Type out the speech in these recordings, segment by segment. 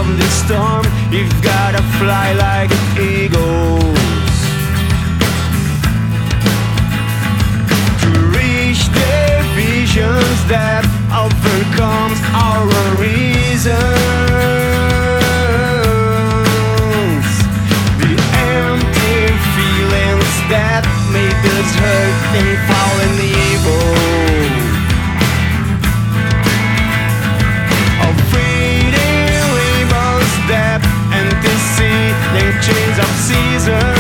from the storm. You've gotta fly like an eagle to reach the visions that overcomes our reasons. The empty feelings that make us hurt and fall in evil. Of fading labels that antecedent chains of seasons.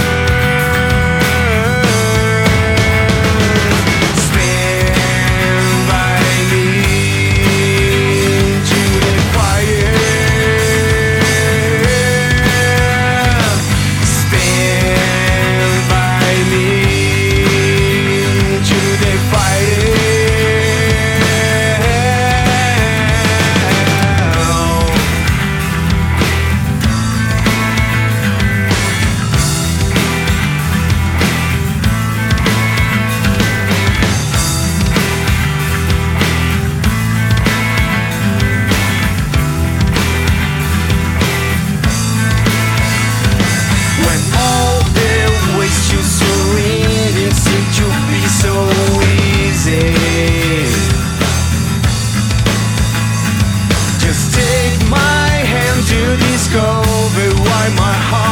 Discover why my heart